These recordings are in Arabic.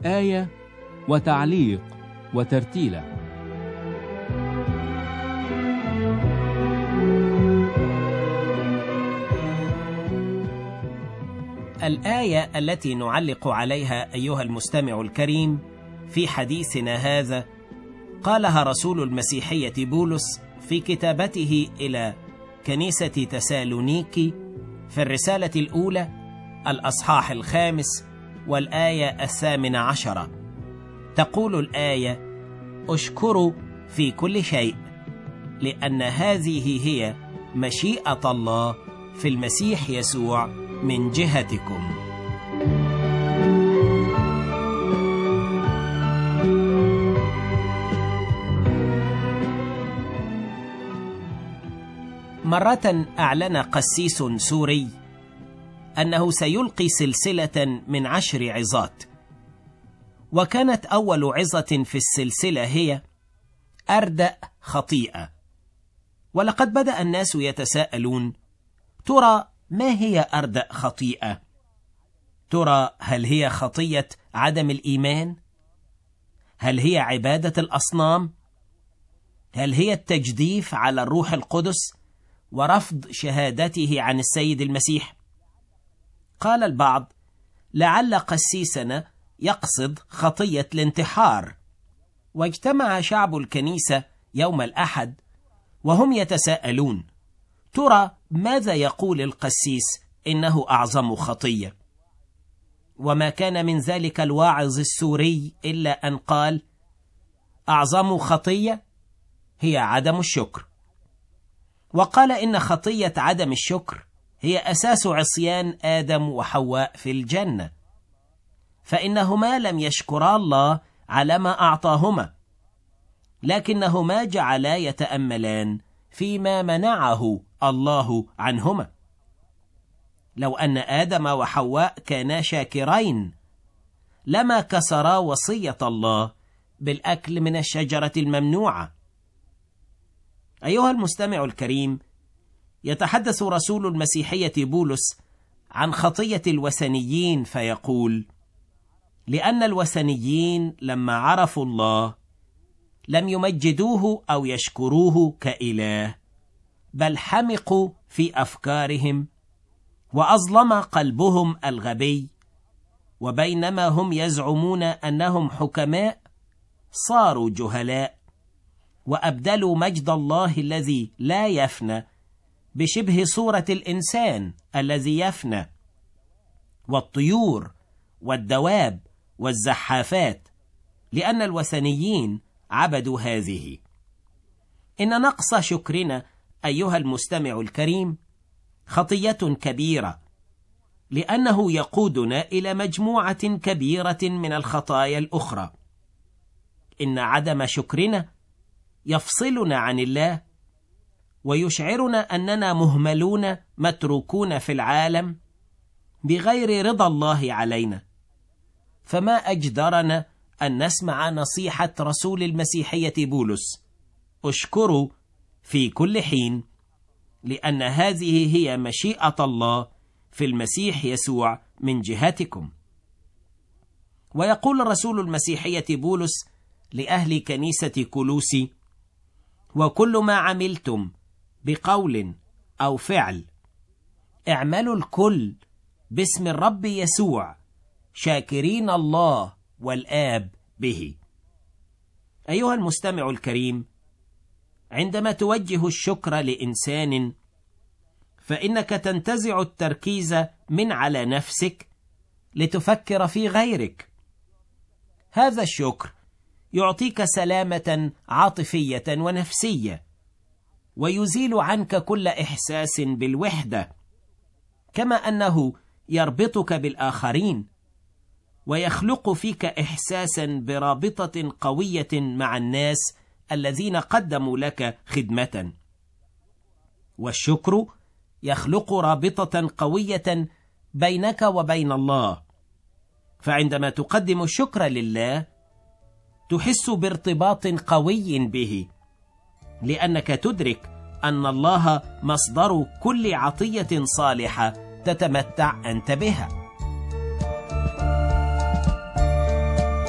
آية وتعليق وترتيلة. الآية التي نعلق عليها أيها المستمع الكريم في حديثنا هذا قالها رسول المسيحية بولس في كتابته إلى كنيسة تسالونيكي في الرسالة الأولى الأصحاح 5 والآية 18. تقول الآية: اشكروا في كل شيء لأن هذه هي مشيئة الله في المسيح يسوع من جهتكم. مرة أعلن قسيس سوري أنه سيلقي سلسلة من 10 عظات، وكانت أول عظة في السلسلة هي أردأ خطيئة. ولقد بدأ الناس يتساءلون: ترى ما هي أردأ خطيئة؟ ترى هل هي خطية عدم الإيمان؟ هل هي عبادة الأصنام؟ هل هي التجديف على الروح القدس ورفض شهادته عن السيد المسيح؟ قال البعض: لعل قسيسنا يقصد خطية الانتحار. واجتمع شعب الكنيسة يوم الأحد وهم يتساءلون: ترى ماذا يقول القسيس إنه أعظم خطية؟ وما كان من ذلك الواعظ السوري إلا أن قال: أعظم خطية هي عدم الشكر. وقال إن خطية عدم الشكر هي أساس عصيان آدم وحواء في الجنة، فإنهما لم يشكرا الله على ما أعطاهما، لكنهما جعلا يتأملان فيما منعه الله عنهما. لو أن آدم وحواء كانا شاكرين لما كسرا وصية الله بالأكل من الشجرة الممنوعة. أيها المستمع الكريم، يتحدث رسول المسيحية بولس عن خطية الوثنيين فيقول: لأن الوثنيين لما عرفوا الله لم يمجدوه أو يشكروه كإله، بل حمقوا في أفكارهم وأظلم قلبهم الغبي، وبينما هم يزعمون أنهم حكماء صاروا جهلاء، وأبدلوا مجد الله الذي لا يفنى بشبه صورة الإنسان الذي يفنى، والطيور والدواب والزحافات، لأن الوثنيين عبدوا هذه. إن نقص شكرنا أيها المستمع الكريم خطية كبيرة، لأنه يقودنا إلى مجموعة كبيرة من الخطايا الأخرى. إن عدم شكرنا يفصلنا عن الله ويشعرنا أننا مهملون متروكون في العالم بغير رضا الله علينا. فما أجدرنا أن نسمع نصيحة رسول المسيحية بولس: اشكروا في كل حين لأن هذه هي مشيئة الله في المسيح يسوع من جهتكم. ويقول رسول المسيحية بولس لأهل كنيسة كولوسي: وكل ما عملتم بقول أو فعل اعملوا الكل باسم الرب يسوع شاكرين الله والآب به. أيها المستمع الكريم، عندما توجه الشكر لإنسان فإنك تنتزع التركيز من على نفسك لتفكر في غيرك. هذا الشكر يعطيك سلامة عاطفية ونفسية، ويزيل عنك كل إحساس بالوحدة، كما أنه يربطك بالآخرين ويخلق فيك إحساسا برابطة قوية مع الناس الذين قدموا لك خدمة. والشكر يخلق رابطة قوية بينك وبين الله، فعندما تقدم الشكر لله تحس بارتباط قوي به، لأنك تدرك أن الله مصدر كل عطية صالحة تتمتع أنت بها.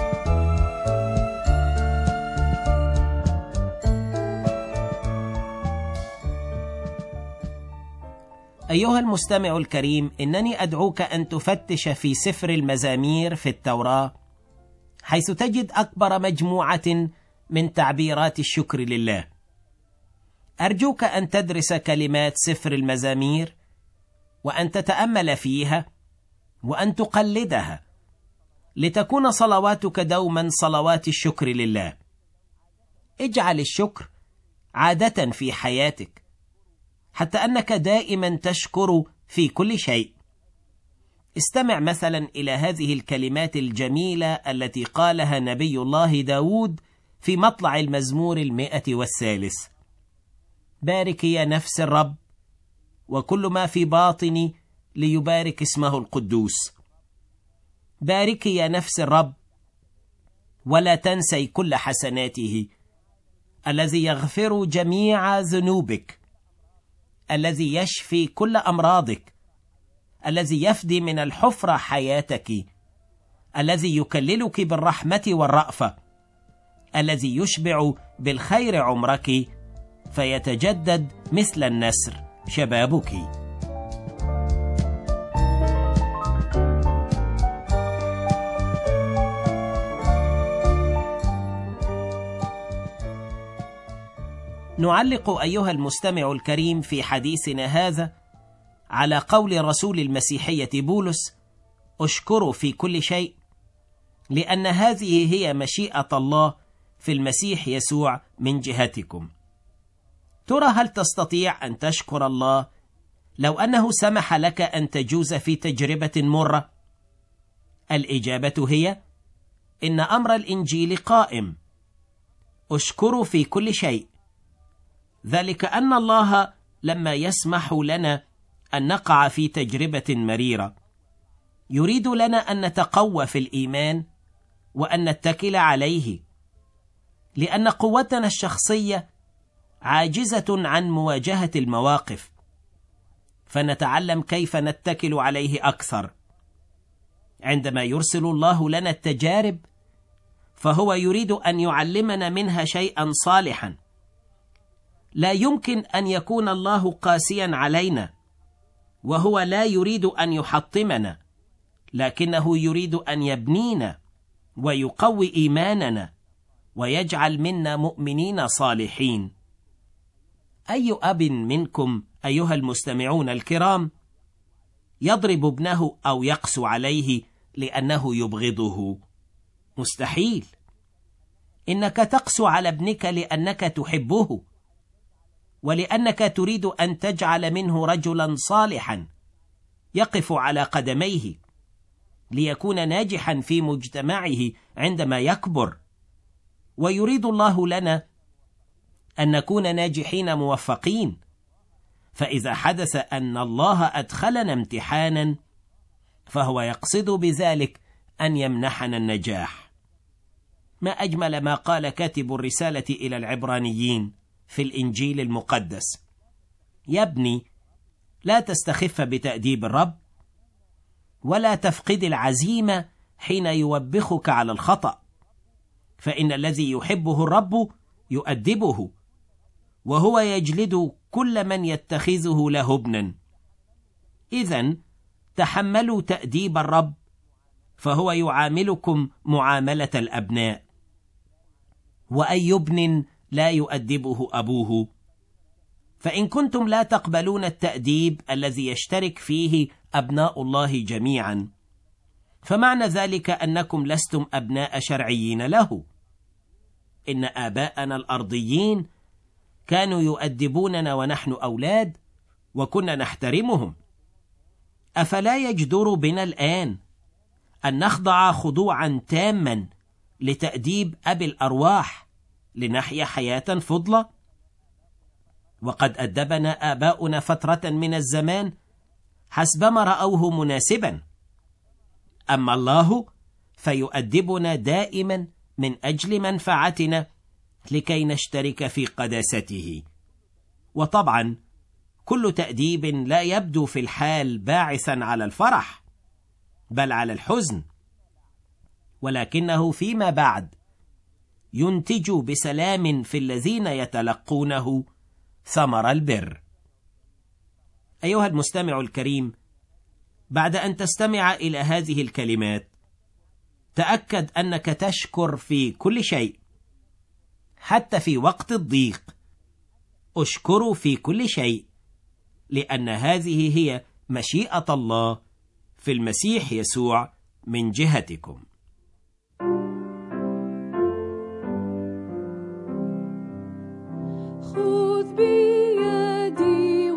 أيها المستمع الكريم، إنني أدعوك أن تفتش في سفر المزامير في التوراة، حيث تجد أكبر مجموعة من تعبيرات الشكر لله. أرجوك أن تدرس كلمات سفر المزامير وأن تتأمل فيها وأن تقلدها، لتكون صلواتك دوما صلوات الشكر لله. اجعل الشكر عادة في حياتك، حتى أنك دائما تشكر في كل شيء. استمع مثلا إلى هذه الكلمات الجميلة التي قالها نبي الله داود في مطلع المزمور 103: بارك يا نفس الرب، وكل ما في باطني ليبارك اسمه القدوس. بارك يا نفس الرب، ولا تنسي كل حسناته، الذي يغفر جميع ذنوبك، الذي يشفي كل أمراضك، الذي يفدي من الحفرة حياتك، الذي يكللك بالرحمة والرأفة، الذي يشبع بالخير عمرك، فيتجدد مثل النسر شبابك. نعلق أيها المستمع الكريم في حديثنا هذا على قول رسول المسيحية بولس: اشكروا في كل شيء، لأن هذه هي مشيئة الله في المسيح يسوع من جهتكم. ترى هل تستطيع أن تشكر الله لو أنه سمح لك أن تجوز في تجربة مرة؟ الإجابة هي إن أمر الإنجيل قائم: اشكروا في كل شيء. ذلك أن الله لما يسمح لنا أن نقع في تجربة مريرة، يريد لنا أن نتقوى في الإيمان وأن نتكل عليه، لأن قوتنا الشخصية عاجزة عن مواجهة المواقف، فنتعلم كيف نتكل عليه أكثر. عندما يرسل الله لنا التجارب، فهو يريد أن يعلمنا منها شيئا صالحا. لا يمكن أن يكون الله قاسيا علينا، وهو لا يريد أن يحطمنا، لكنه يريد أن يبنينا ويقوي إيماننا ويجعل منا مؤمنين صالحين. أي أب منكم أيها المستمعون الكرام يضرب ابنه أو يقسو عليه لأنه يبغضه؟ مستحيل. إنك تقسو على ابنك لأنك تحبه، ولأنك تريد أن تجعل منه رجلا صالحا يقف على قدميه ليكون ناجحا في مجتمعه عندما يكبر. ويريد الله لنا أن نكون ناجحين موفقين. فإذا حدث أن الله أدخلنا امتحانا، فهو يقصد بذلك أن يمنحنا النجاح. ما أجمل ما قال كاتب الرسالة إلى العبرانيين في الإنجيل المقدس: يا ابني، لا تستخف بتأديب الرب، ولا تفقد العزيمة حين يوبخك على الخطأ، فإن الذي يحبه الرب يؤدبه، وهو يجلد كل من يتخذه له ابنا. إذن تحملوا تأديب الرب، فهو يعاملكم معاملة الأبناء. وأي ابن لا يؤدبه أبوه؟ فإن كنتم لا تقبلون التأديب الذي يشترك فيه أبناء الله جميعا، فمعنى ذلك أنكم لستم أبناء شرعيين له. إن آباءنا الأرضيين كانوا يؤدبوننا ونحن أولاد، وكنا نحترمهم. أفلا يجدر بنا الآن أن نخضع خضوعا تاما لتأديب أبي الأرواح لنحيا حياة فضلة؟ وقد أدبنا آباؤنا فترة من الزمان حسبما رأوه مناسبا، أما الله فيؤدبنا دائما من أجل منفعتنا لكي نشترك في قداسته. وطبعا كل تأديب لا يبدو في الحال باعثا على الفرح، بل على الحزن، ولكنه فيما بعد ينتج بسلام في الذين يتلقونه ثمر البر. أيها المستمع الكريم، بعد أن تستمع إلى هذه الكلمات تأكد أنك تشكر في كل شيء، حتى في وقت الضيق. اشكروا في كل شيء، لأن هذه هي مشيئة الله في المسيح يسوع من جهتكم. خذ بيدي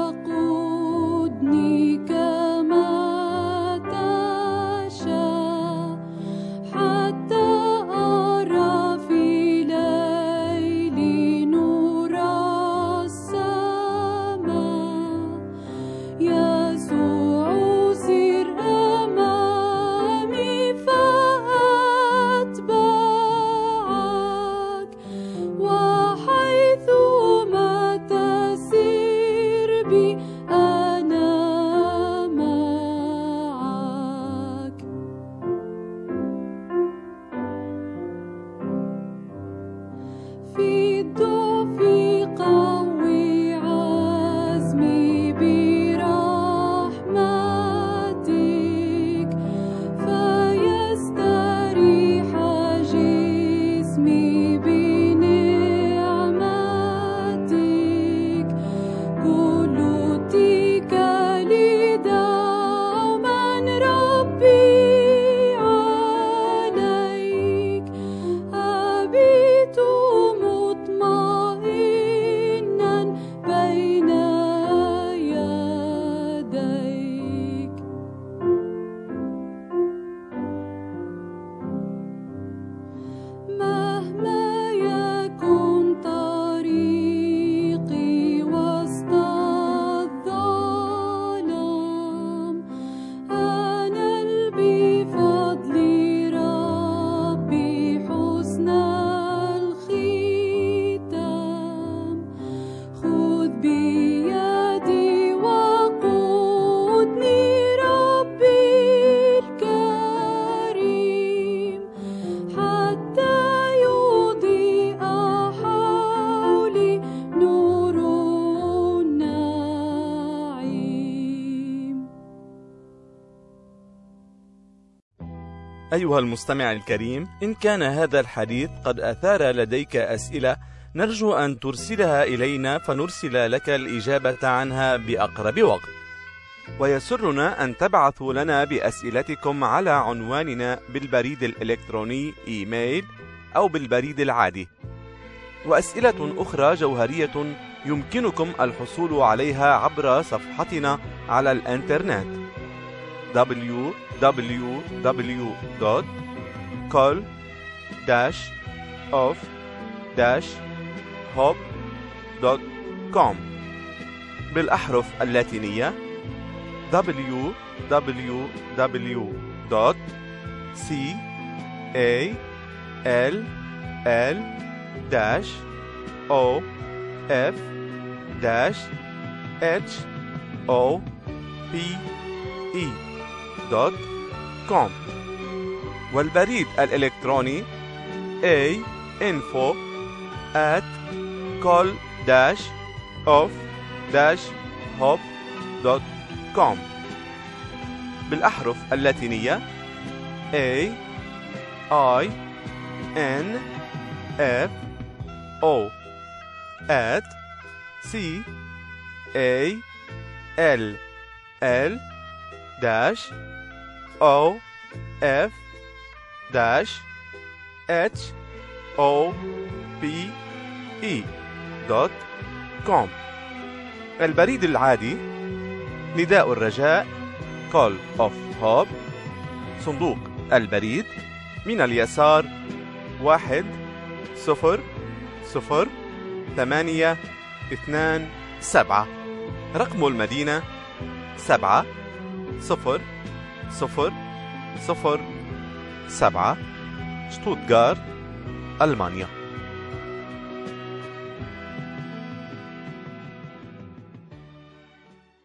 وقودني كما تشاء، حتى أرى في ليل نور السماء. يسوع سر أمامي فأتبعك، وحيثما تسير بي أنا معك. في الضعف قوي عزمي برحمتك، فيستريح جسمي بنعمتك. كل اتكالي دوما ربي عليك، أبيت مطمئنا بين يديك. مهما يكن طريقي وسط الظلام، أنل بفضل ربي حسن الختام. خذ بيدي وقودني ربي الكريم، حتى يضيء حولي نور النعيم. أيها المستمع الكريم، إن كان هذا الحديث قد أثار لديك أسئلة، نرجو أن ترسلها إلينا فنرسل لك الإجابة عنها بأقرب وقت. ويسرنا أن تبعثوا لنا بأسئلتكم على عنواننا بالبريد الإلكتروني إيميل أو بالبريد العادي. وأسئلة أخرى جوهرية يمكنكم الحصول عليها عبر صفحتنا على الإنترنت www.call-of-hope.com بالأحرف اللاتينية www.call-of-hope.com والبريد الإلكتروني info@call-of-hope.com بالأحرف اللاتينية info@call-of-hope.com البريد العادي نداء الرجاء Call of Hope، صندوق البريد من اليسار 1002827، رقم المدينة 70007، شتوتغارت، ألمانيا.